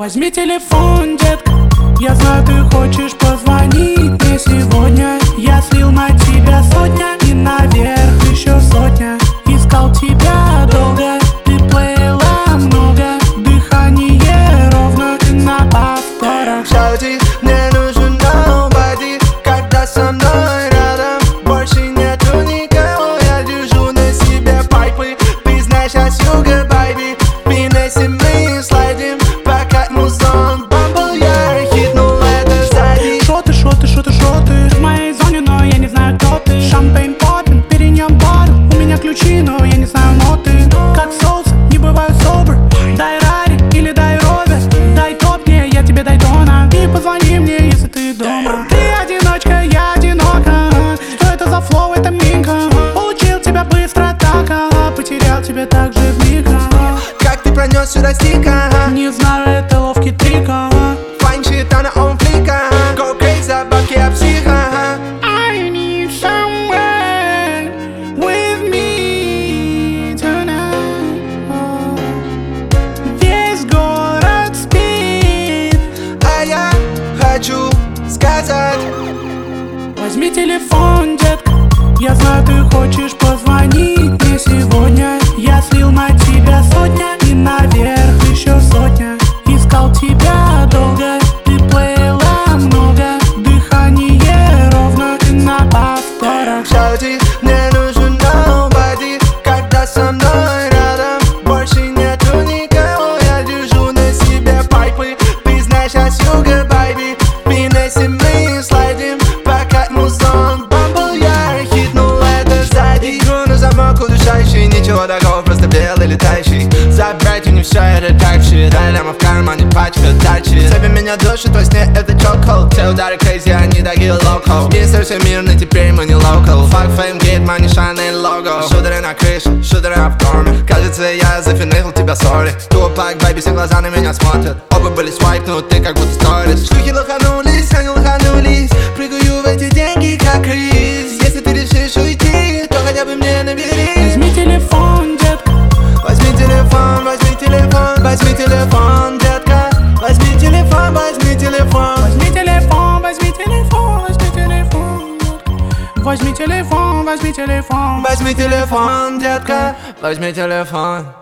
Возьми телефон, детка. Я знаю, ты хочешь позвонить мне сегодня. Я слил на тебя сотня и наверх еще сотня. Искал тебя долго, ты плыла много. Дыхание ровно на повторах. Шаути, мне нужен nobody, когда со мной рядом. Больше нету никого, я держу на себе пайпы. Ты знаешь, я sugar baby, пинайся, мы слайдим. Пока музон бамбл, я хитнул это сзади. Шо ты в моей зоне, но я не знаю, кто ты. Шампейн поппин, перенем пару. У меня ключи, но я не знаю ноты. Как соус, не бываю собр. Дай рари или дай ровер. Дай топ мне, я тебе дай тона. И позвони мне, если ты дома. Ты одиночка, я одинока. Что это за флоу, это минка. Получил тебя быстро так, потерял тебя так же вмиг. Как ты пронес сюда стика? Не знаю, это ловкий трик. Файн щита на он флика. Go crazy, бабки я психа. I need someone with me tonight. Весь город спит, А я хочу сказать: возьми телефон, детка. Я знаю, ты хочешь позвонить мне сегодня. Я слил на тебя сотня и наверх еще сотня. Искал тебя долго, ты плыла много. Дыхание ровно на повторах. шаути, мне нужен nobody, когда со мной рядом. Больше нету никого, я держу на себе пайпы. Ты знаешь, я sugar baby, пинайся, мы слайдим. Пока музон бамбл, я хитнул это сзади. Игру на замок удушающий, ничего такого, просто белый летающий. Забрать у не все, это так щит. Ляма в кармане, пачка тачит. Себе меня душит во сне, это чокол. Все удары crazy, они такие локо. Мистер все мирный, теперь мы не локал. Fuck fame, gate, money, shine and logo. Шутеры на крыше, шутеры в корме. Кажется, я зафинихал тебя, сори. Тупак, бэйби, все глаза на меня смотрят. Оба были свайп, но ты как будто сторис. Шлюхи лоханулись, они лоханулись. Прыгаю в эти деньги, как рис. Если ты решишь уйти, то хотя бы мне набери. Возьми телефон, детка. Возьми телефон, возьми телефон, возьми телефон, детка. Возьми телефон, возьми телефон. Возьми телефон, возьми телефон, возьми телефон. Возьми телефон, возьми телефон. Возьми телефон, детка. Возьми телефон.